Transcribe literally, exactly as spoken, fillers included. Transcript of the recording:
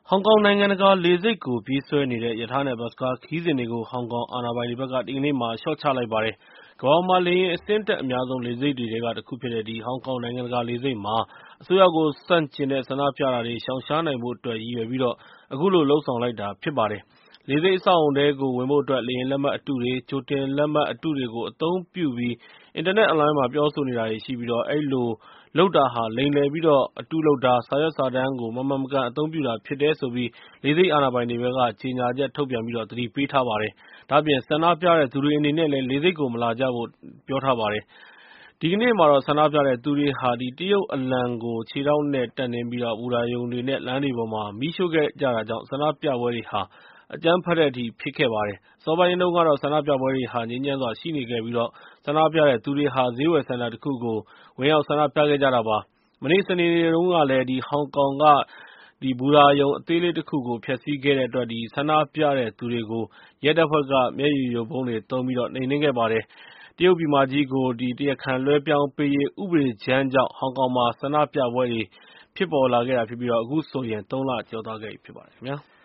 ဟောင်ကောင်နိုင်ငံတကာလေဆိပ်ကိုပြေးဆွဲနေတဲ့ရထားနဲ့ဘတ်စ်ကားခရီးစဉ်တွေကိုဟောင်ကောင်အာဏာပိုင်တွေဘက်ကဒီကနေ့မှာလျှော့ချလိုက်ပါတယ်။ကမ္ဘာပေါ်မှာလေယာဉ်အဆင်းတက်အများဆုံးလေဆိပ်တွေထဲကတခုဖြစ်တဲ့ဒီဟောင်ကောင်နိုင်ငံတကာလေဆိပ်မှာအစိုးရကိုဆန့်ကျင်တဲ့ဆန္ဒပြတာတွေရှောင်ရှားနိုင်ဖို့အတွက်ရည်ရွယ်ပြီးတော့အခုလိုလုပ်ဆောင်လိုက်တာဖြစ်ပါတယ်။လေဆိပ်အဆောက်အအုံထဲကိုဝင်ဖို့အတွက်လေယာဉ်လက်မှတ်အတုတွေ၊ကြိုတင်လက်မှတ်အတုတွေကိုအသုံးပြုပြီးအင်တာနက်အွန်လိုင်းမှာပြောဆိုနေတာတွေရှိပြီးအဲဒီလိုလုပ်တာဟာလိမ်လည်ပြီးတော့အတုလုပ်တာ၊စာရွက်စာတမ်းကိုမမှန်မကန်အသုံးပြုတာဖြစ်တယ်ဆိုပြီးလေဆိပ်အာဏာပိုင်တွေဘက်ကကြေညာချက်ထုတ်ပြန်ပြီးတော့သတိပေးထားပါတယ်။ဒါ့အပြင်ဆန္ဒပြတဲ့သူတွေအနေနဲ့လည်းလေဆိပ်ကိုမလာကြဖို့ပြောထားပါတယ်။ဒီကနေ့မှာတော့ဆန္ဒပြတဲ့သူတွေဟာတရုတ်အလံကိုခြေထောက်နဲ့တက်နင်းပြီးတော့ဘူတာရုံတွေနဲ့လမ်းတွေပေါ်မှာမီးရှို့ခဲ့ကြတာကြောင့်ဆန္ဒပြပွဲတွေဟာအကြမ်းဖက်တဲ့အထိဖြစ်ခဲ့ပါတယ်။အစောပိုင်းတုန်းကတော့ဆန္ဒပြပွဲတွေဟာငြိမ်းချမ်းစွာရှိနေခဲ့ပြီးတော့ဆန္ဒပြတဲ့သူတွေဟာဈေးဝယ်စင်တာတခုကိုဝင်ရောက်ဆန္ဒပြခဲ့ကြတာပါ။မနေ့စနေနေ့တုန်းကလည်းဟောင်ကောင်ကဘူတာရုံအသေးလေးတခုကိုဖျက်ဆီးခဲ့တဲ့အတွက်ဆန္ဒပြတဲ့သူတွေကိုရဲတပ်ဖွဲ့ကမျက်ရည်ယိုဗုံးတွေသုံးပြီးတော့နှိမ်နင်းခဲ့ပါတယ်။တရုတ်ပြည်မကြီးကိုတရားခံလွှဲပြောင်းပေးရေးဥပဒေကြမ်းကြောင့်ဟောင်ကောင်မှာဆန္ဒပြပွဲတွေဖြစ်ပေါ်လာခဲ့တာဖြစ်ပြီးတော့အခုဆိုရင်သုံးလကျော်သွားခဲ့ပြီဖြစ်ပါတယ်ခင်ဗျာ။